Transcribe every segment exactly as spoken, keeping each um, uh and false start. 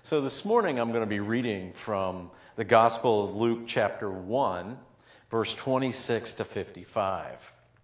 So this morning I'm going to be reading from the Gospel of Luke chapter one, verse twenty-six to fifty-five.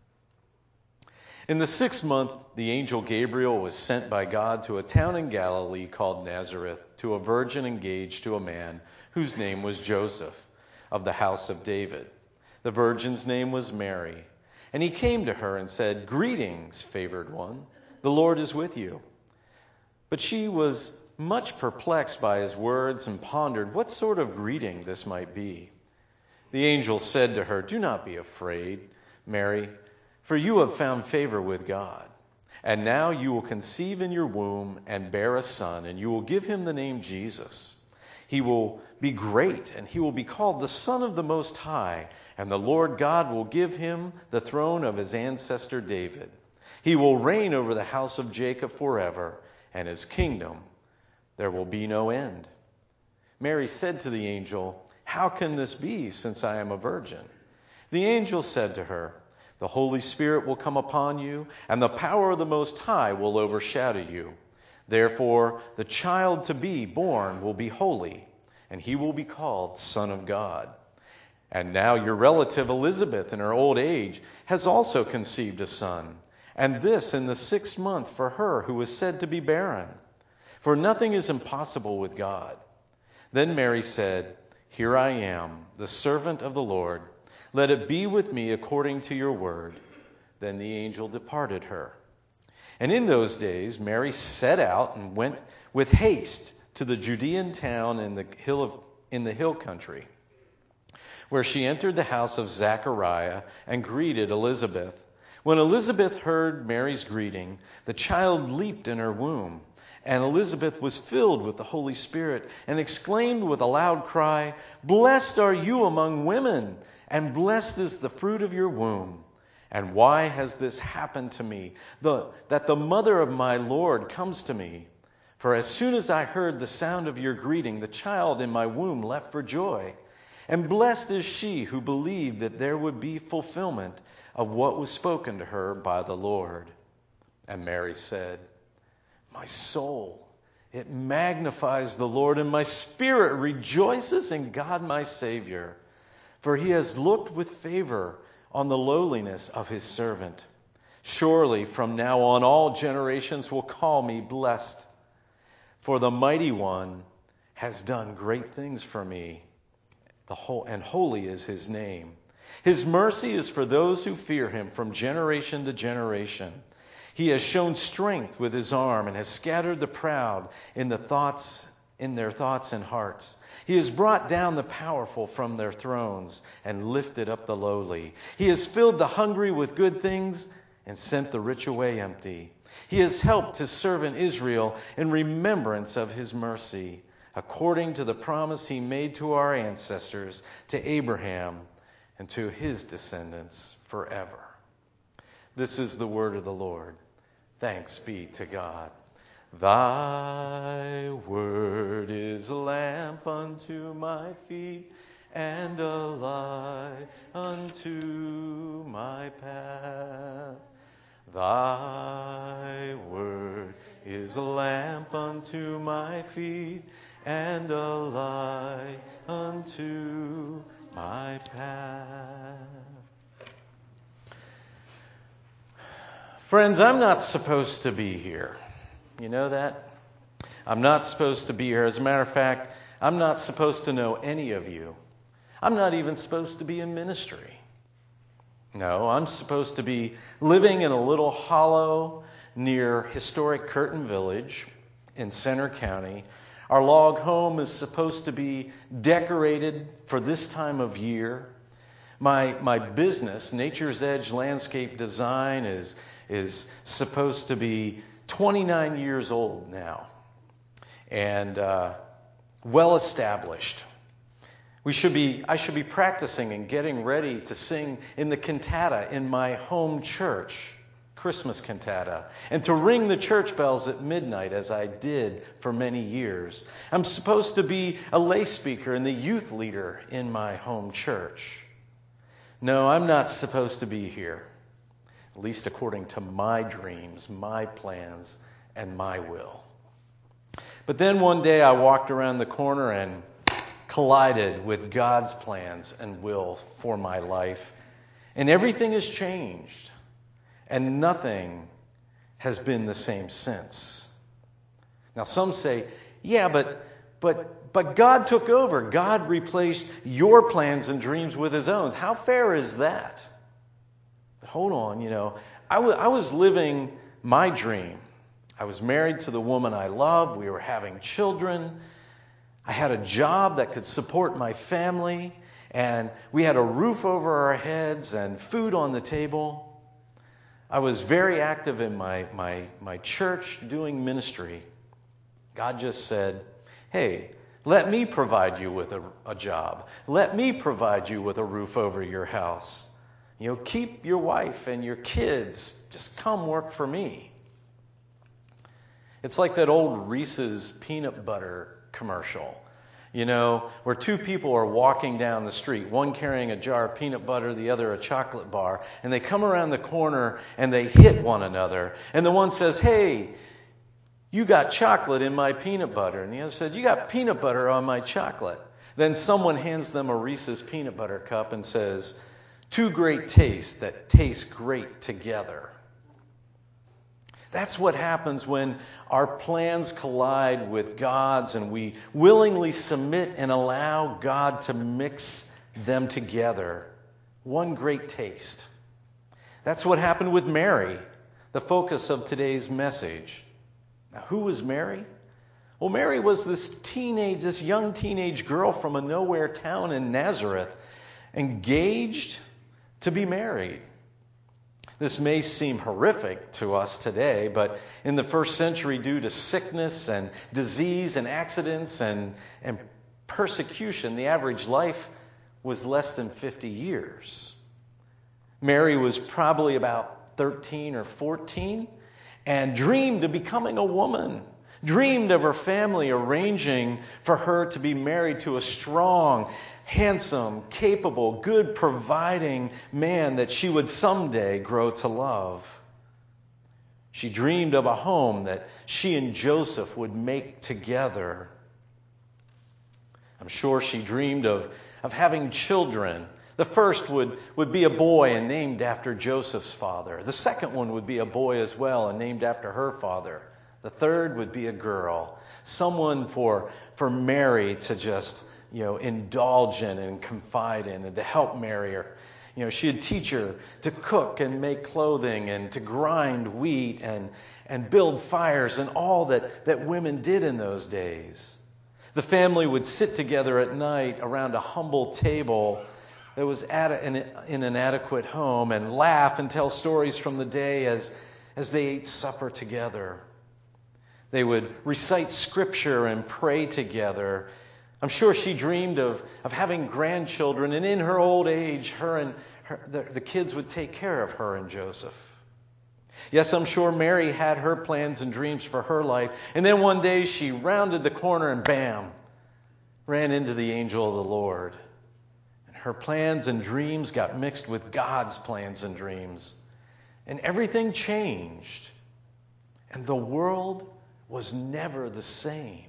In the sixth month, the angel Gabriel was sent by God to a town in Galilee called Nazareth, to a virgin engaged to a man whose name was Joseph, of the house of David. The virgin's name was Mary. And he came to her and said, "Greetings, favored one, the Lord is with you." But she was much perplexed by his words and pondered what sort of greeting this might be. The angel said to her, "Do not be afraid, Mary, for you have found favor with God. And now you will conceive in your womb and bear a son, and you will give him the name Jesus. He will be great, and he will be called the Son of the Most High, and the Lord God will give him the throne of his ancestor David. He will reign over the house of Jacob forever, and his kingdom there will be no end." Mary said to the angel, "How can this be, since I am a virgin?" The angel said to her, "The Holy Spirit will come upon you, and the power of the Most High will overshadow you. Therefore, the child to be born will be holy, and he will be called Son of God. And now your relative Elizabeth, in her old age, has also conceived a son, and this in the sixth month for her who was said to be barren. For nothing is impossible with God." Then Mary said, "Here I am, the servant of the Lord. Let it be with me according to your word." Then the angel departed her. And in those days Mary set out and went with haste to the Judean town in the hill of, in the hill country, where she entered the house of Zechariah and greeted Elizabeth. When Elizabeth heard Mary's greeting, the child leaped in her womb. And Elizabeth was filled with the Holy Spirit and exclaimed with a loud cry, "Blessed are you among women, and blessed is the fruit of your womb. And why has this happened to me, the, that the mother of my Lord comes to me? For as soon as I heard the sound of your greeting, the child in my womb leapt for joy. And blessed is she who believed that there would be fulfillment of what was spoken to her by the Lord." And Mary said, "My soul, it magnifies the Lord, and my spirit rejoices in God my Savior. For he has looked with favor on the lowliness of his servant. Surely from now on all generations will call me blessed. For the Mighty One has done great things for me, the whole, and holy is his name. His mercy is for those who fear him from generation to generation. He has shown strength with his arm and has scattered the proud in the thoughts, in their thoughts and hearts. He has brought down the powerful from their thrones and lifted up the lowly. He has filled the hungry with good things and sent the rich away empty. He has helped his servant Israel in remembrance of his mercy, according to the promise he made to our ancestors, to Abraham and to his descendants forever." This is the word of the Lord. Thanks be to God. Thy word is a lamp unto my feet and a light unto my path. Thy word is a lamp unto my feet and a light unto my path. Friends, I'm not supposed to be here. You know that? I'm not supposed to be here. As a matter of fact, I'm not supposed to know any of you. I'm not even supposed to be in ministry. No, I'm supposed to be living in a little hollow near historic Curtin Village in Centre County. Our log home is supposed to be decorated for this time of year. My my business, Nature's Edge Landscape Design, is is supposed to be twenty-nine years old now and uh, well established. We should be, I should be practicing and getting ready to sing in the cantata in my home church, Christmas cantata, and to ring the church bells at midnight as I did for many years. I'm supposed to be a lay speaker and the youth leader in my home church. No, I'm not supposed to be here. At least according to my dreams, my plans, and my will. But then one day I walked around the corner and collided with God's plans and will for my life. And everything has changed. And nothing has been the same since. Now some say, yeah, but but but God took over. God replaced your plans and dreams with his own. How fair is that? But hold on, you know, I, w- I was living my dream. I was married to the woman I loved. We were having children. I had a job that could support my family. And we had a roof over our heads and food on the table. I was very active in my, my, my church doing ministry. God just said, hey, let me provide you with a, a job. Let me provide you with a roof over your house. You know, keep your wife and your kids. Just come work for me. It's like that old Reese's peanut butter commercial, you know, where two people are walking down the street, one carrying a jar of peanut butter, the other a chocolate bar, and they come around the corner and they hit one another. And the one says, hey, you got chocolate in my peanut butter. And the other said, you got peanut butter on my chocolate. Then someone hands them a Reese's peanut butter cup and says, two great tastes that taste great together. That's what happens when our plans collide with God's and we willingly submit and allow God to mix them together. One great taste. That's what happened with Mary, the focus of today's message. Now, who was Mary? Well, Mary was this teenage, this young teenage girl from a nowhere town in Nazareth, engaged to be married. This may seem horrific to us today, but in the first century, due to sickness and disease and accidents and, and persecution, the average life was less than fifty years. Mary was probably about thirteen or fourteen and dreamed of becoming a woman, dreamed of her family arranging for her to be married to a strong, handsome, capable, good, providing man that she would someday grow to love. She dreamed of a home that she and Joseph would make together. I'm sure she dreamed of, of having children. The first would, would be a boy and named after Joseph's father. The second one would be a boy as well and named after her father. The third would be a girl, someone for, for Mary to just, you know, indulge in and confide in and to help Mary her. You know, she'd teach her to cook and make clothing and to grind wheat and, and build fires and all that, that women did in those days. The family would sit together at night around a humble table that was at a, in, a, in an adequate home and laugh and tell stories from the day as, as they ate supper together. They would recite scripture and pray together. I'm sure she dreamed of, of having grandchildren, and in her old age, her and her, the, the kids would take care of her and Joseph. Yes, I'm sure Mary had her plans and dreams for her life. And then one day she rounded the corner and bam, ran into the angel of the Lord. And her plans and dreams got mixed with God's plans and dreams. And everything changed. And the world was never the same.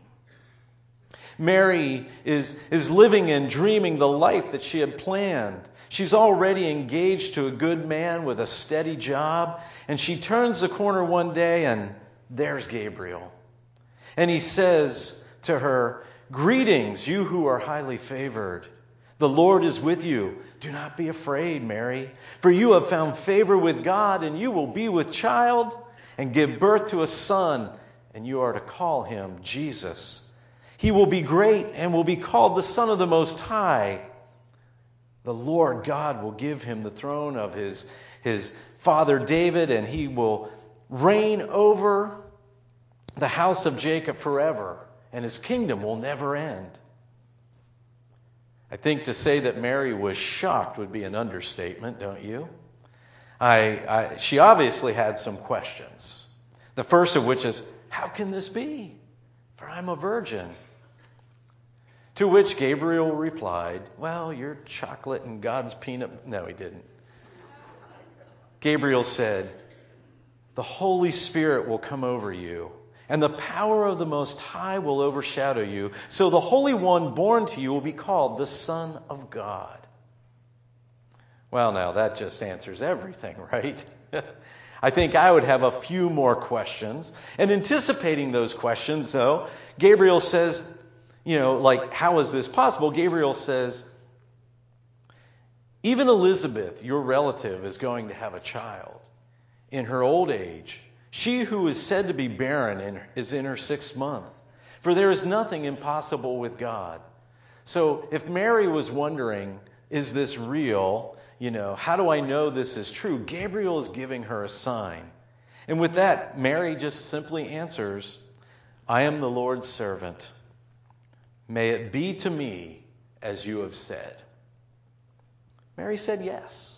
Mary is, is living and dreaming the life that she had planned. She's already engaged to a good man with a steady job. And she turns the corner one day and there's Gabriel. And he says to her, "Greetings, you who are highly favored. The Lord is with you. Do not be afraid, Mary, for you have found favor with God, and you will be with child and give birth to a son, and you are to call him Jesus. He will be great and will be called the Son of the Most High. The Lord God will give him the throne of his, his father David, and he will reign over the house of Jacob forever, and his kingdom will never end." I think to say that Mary was shocked would be an understatement, don't you? I, I, she obviously had some questions. The first of which is, how can this be? For I'm a virgin. To which Gabriel replied, well, you're chocolate and God's peanut. No, he didn't. Gabriel said, the Holy Spirit will come over you, and the power of the Most High will overshadow you. So the Holy One born to you will be called the Son of God. Well, now that just answers everything, right? I think I would have a few more questions. And anticipating those questions, though, Gabriel says, you know, like, how is this possible? Gabriel says, even Elizabeth, your relative, is going to have a child in her old age. She who is said to be barren is in her sixth month. For there is nothing impossible with God. So if Mary was wondering, is this real? You know, how do I know this is true? Gabriel is giving her a sign. And with that, Mary just simply answers, I am the Lord's servant. May it be to me as you have said. Mary said yes.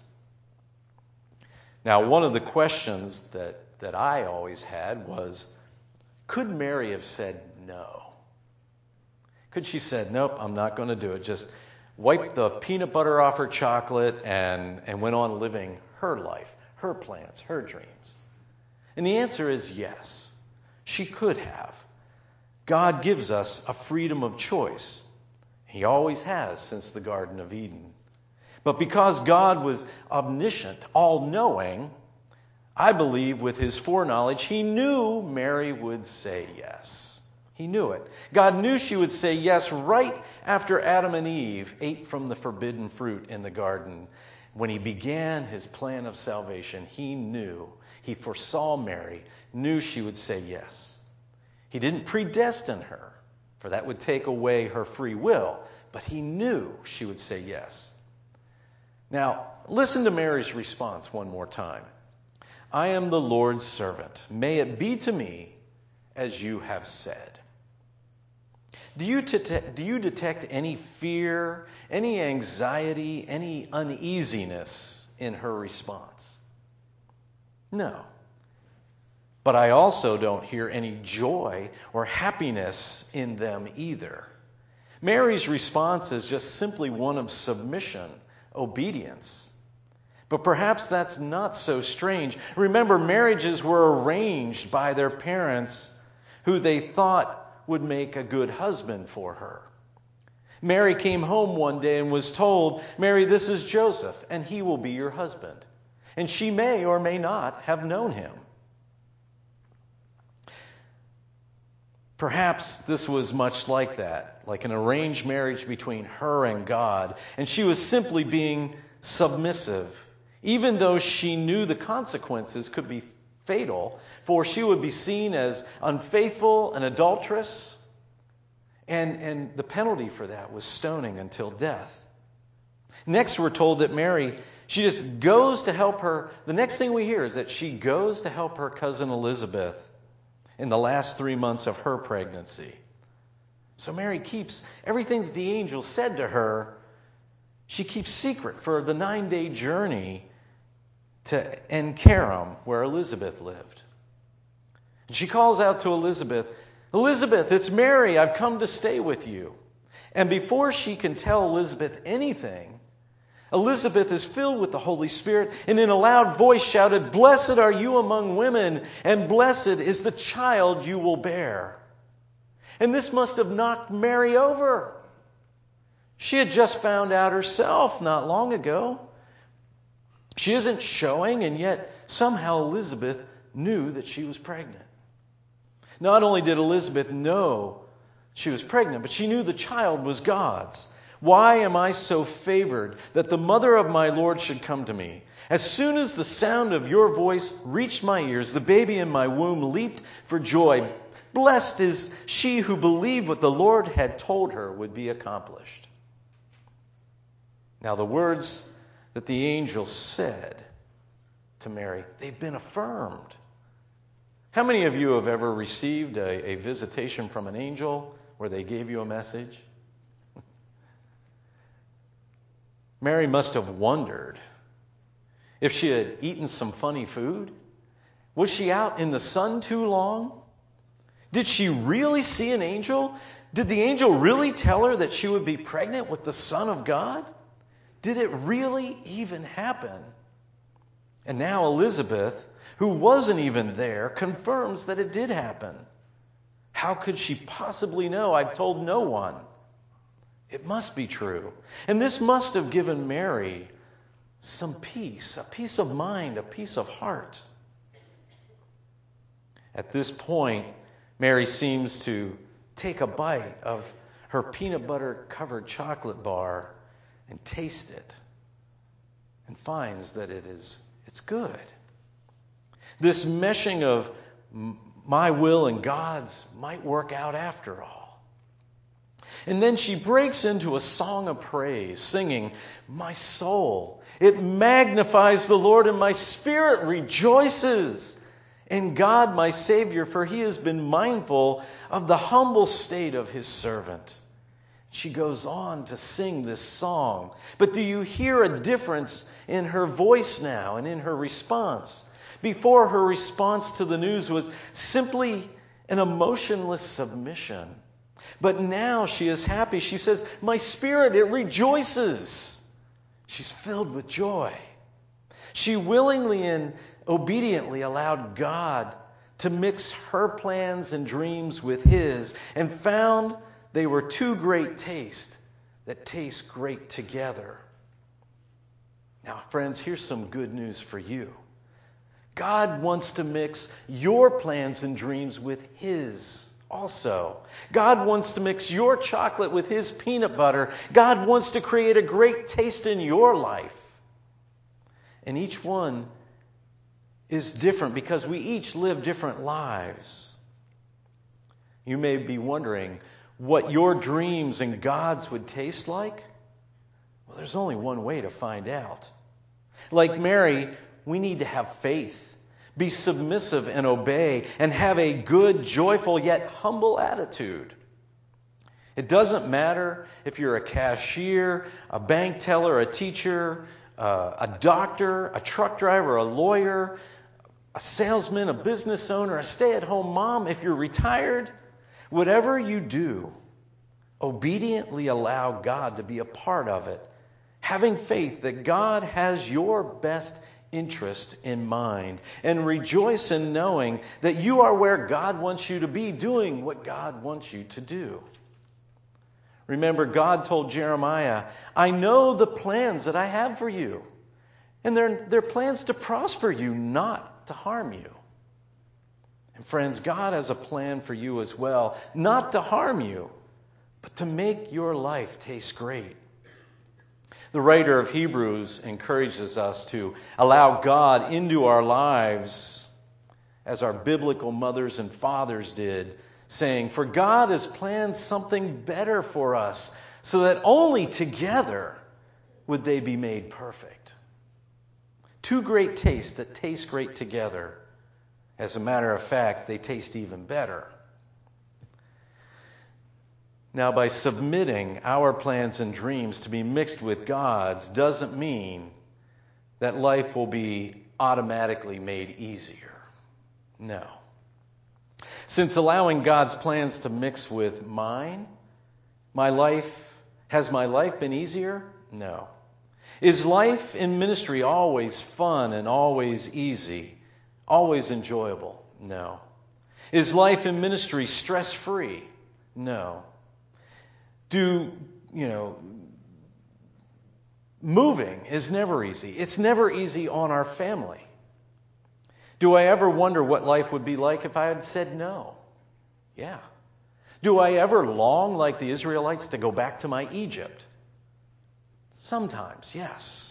Now, one of the questions that, that I always had was, could Mary have said no? Could she said, nope, I'm not going to do it. Just wiped the peanut butter off her chocolate and, and went on living her life, her plans, her dreams? And the answer is yes. She could have. God gives us a freedom of choice. He always has since the Garden of Eden. But because God was omniscient, all-knowing, I believe with his foreknowledge, he knew Mary would say yes. He knew it. God knew she would say yes right after Adam and Eve ate from the forbidden fruit in the garden. When he began his plan of salvation, he knew, he foresaw Mary, knew she would say yes. He didn't predestine her, for that would take away her free will, but he knew she would say yes. Now, listen to Mary's response one more time. I am the Lord's servant. May it be to me as you have said. Do you, detect, do you detect any fear, any anxiety, any uneasiness in her response? No. But I also don't hear any joy or happiness in them either. Mary's response is just simply one of submission, obedience. But perhaps that's not so strange. Remember, marriages were arranged by their parents who they thought would make a good husband for her. Mary came home one day and was told, Mary, this is Joseph, and he will be your husband. And she may or may not have known him. Perhaps this was much like that, like an arranged marriage between her and God, and she was simply being submissive, even though she knew the consequences could be fatal, for she would be seen as unfaithful and adulterous, and, and the penalty for that was stoning until death. Next, we're told that Mary, she just goes to help her. The next thing we hear is that she goes to help her cousin Elizabeth in the last three months of her pregnancy. So Mary keeps everything that the angel said to her, she keeps secret for the nine-day journey to En-Karam, where Elizabeth lived. And she calls out to Elizabeth, Elizabeth, it's Mary, I've come to stay with you. And before she can tell Elizabeth anything, Elizabeth is filled with the Holy Spirit and in a loud voice shouted, Blessed are you among women, and blessed is the child you will bear. And this must have knocked Mary over. She had just found out herself not long ago. She isn't showing, and yet somehow Elizabeth knew that she was pregnant. Not only did Elizabeth know she was pregnant, but she knew the child was God's. Why am I so favored that the mother of my Lord should come to me? As soon as the sound of your voice reached my ears, the baby in my womb leaped for joy. Blessed is she who believed what the Lord had told her would be accomplished. Now the words that the angel said to Mary, they've been affirmed. How many of you have ever received a, a visitation from an angel where they gave you a message? Mary must have wondered if she had eaten some funny food. Was she out in the sun too long? Did she really see an angel? Did the angel really tell her that she would be pregnant with the Son of God? Did it really even happen? And now Elizabeth, who wasn't even there, confirms that it did happen. How could she possibly know? I've told no one. It must be true. And this must have given Mary some peace, a peace of mind, a peace of heart. At this point, Mary seems to take a bite of her peanut butter covered chocolate bar and taste it and finds that it is it's good. This meshing of my will and God's might work out after all. And then she breaks into a song of praise, singing, "My soul, it magnifies the Lord, and my spirit rejoices in God my Savior, for He has been mindful of the humble state of His servant." She goes on to sing this song. But do you hear a difference in her voice now and in her response? Before, her response to the news was simply an emotionless submission. But now she is happy. She says, "My spirit, it rejoices." She's filled with joy. She willingly and obediently allowed God to mix her plans and dreams with His, and found they were two great tastes that taste great together. Now, friends, here's some good news for you. God wants to mix your plans and dreams with His also. God wants to mix your chocolate with His peanut butter. God wants to create a great taste in your life. And each one is different because we each live different lives. You may be wondering what your dreams and God's would taste like. Well, there's only one way to find out. Like Mary, we need to have faith, be submissive and obey, and have a good, joyful, yet humble attitude. It doesn't matter if you're a cashier, a bank teller, a teacher, uh, a doctor, a truck driver, a lawyer, a salesman, a business owner, a stay-at-home mom. If you're retired, whatever you do, obediently allow God to be a part of it, having faith that God has your best interest in mind, and rejoice in knowing that you are where God wants you to be, doing what God wants you to do. Remember, God told Jeremiah, "I know the plans that I have for you, and they're, they're plans to prosper you, not to harm you." And friends, God has a plan for you as well, not to harm you, but to make your life taste great. The writer of Hebrews encourages us to allow God into our lives as our biblical mothers and fathers did, saying, "For God has planned something better for us, so that only together would they be made perfect." Two great tastes that taste great together. As a matter of fact, they taste even better. Now, by submitting our plans and dreams to be mixed with God's doesn't mean that life will be automatically made easier. No. Since allowing God's plans to mix with mine, my life, has my life been easier? No. Is life in ministry always fun and always easy, always enjoyable? No. Is life in ministry stress-free? No. Do, you know, moving is never easy. It's never easy on our family. Do I ever wonder what life would be like if I had said no? Yeah. Do I ever long, like the Israelites, to go back to my Egypt? Sometimes, yes.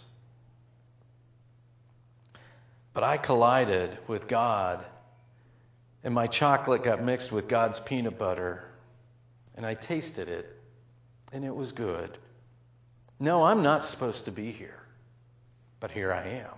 But I collided with God, and my chocolate got mixed with God's peanut butter, and I tasted it, and it was good. No, I'm not supposed to be here, but here I am.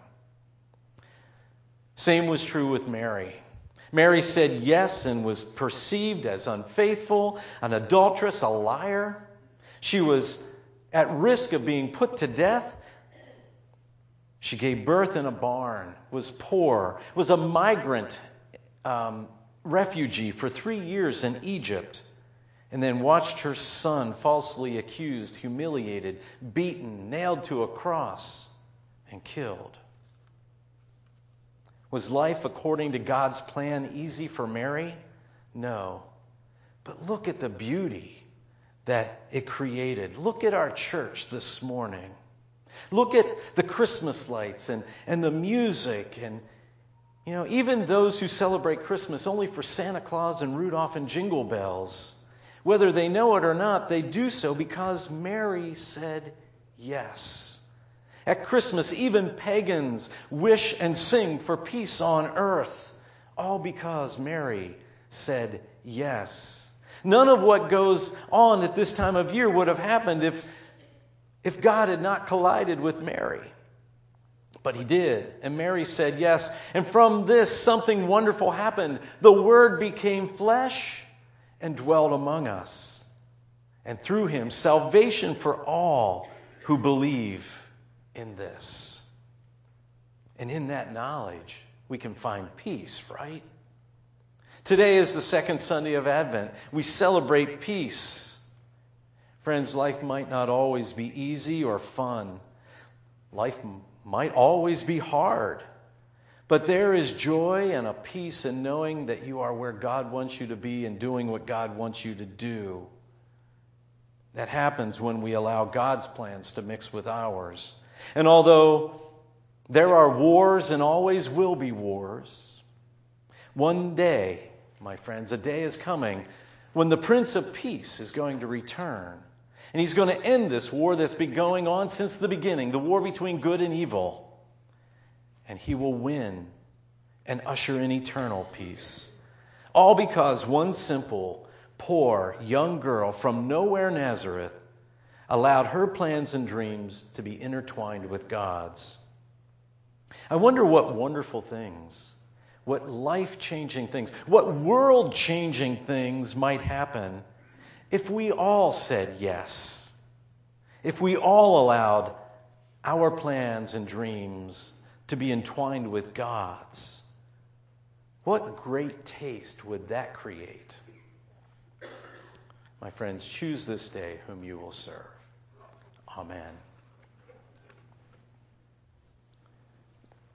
Same was true with Mary. Mary said yes and was perceived as unfaithful, an adulteress, a liar. She was at risk of being put to death. She gave birth in a barn, was poor, was a migrant um, refugee for three years in Egypt, and then watched her son falsely accused, humiliated, beaten, nailed to a cross, and killed. Was life according to God's plan easy for Mary? No. But look at the beauty that it created. Look at our church this morning. Look at the Christmas lights and, and the music and, you know, even those who celebrate Christmas only for Santa Claus and Rudolph and Jingle Bells. Whether they know it or not, they do so because Mary said yes. At Christmas, even pagans wish and sing for peace on earth, all because Mary said yes. None of what goes on at this time of year would have happened if, if God had not collided with Mary. But he did, and Mary said yes. And from this, something wonderful happened. The Word became flesh and dwelt among us. And through him, salvation for all who believe in this. And in that knowledge, we can find peace, right? Today is the second Sunday of Advent. We celebrate peace. Friends, life might not always be easy or fun. Life might always be hard. But there is joy and a peace in knowing that you are where God wants you to be and doing what God wants you to do. That happens when we allow God's plans to mix with ours. And although there are wars and always will be wars, one day, my friends, a day is coming when the Prince of Peace is going to return. And he's going to end this war that's been going on since the beginning, the war between good and evil. And he will win and usher in eternal peace. All because one simple, poor, young girl from nowhere, Nazareth, allowed her plans and dreams to be intertwined with God's. I wonder what wonderful things, what life-changing things, what world-changing things might happen if we all said yes. If we all allowed our plans and dreams to be entwined with God's. What great taste would that create? My friends, choose this day whom you will serve. Amen.